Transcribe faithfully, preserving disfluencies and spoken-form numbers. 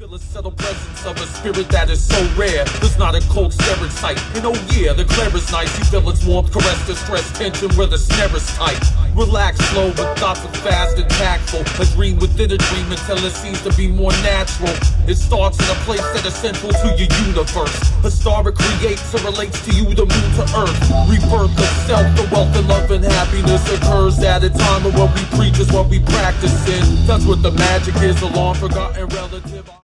feel a subtle presence of a spirit that is so rare. It's not a cold staring sight. And oh yeah, the glare is nice. You feel its warmth, caress the stress, tension where the snare is tight. Relax, slow, but thoughtful, fast and tactful. A dream within a dream until it seems to be more natural. It starts in a place that is central to your universe. A star it creates or relates to you, the moon to earth. Rebirth of self, the wealth and love and happiness occurs at a time of what we preach is what we practice in. That's what the magic is, a long forgotten relative.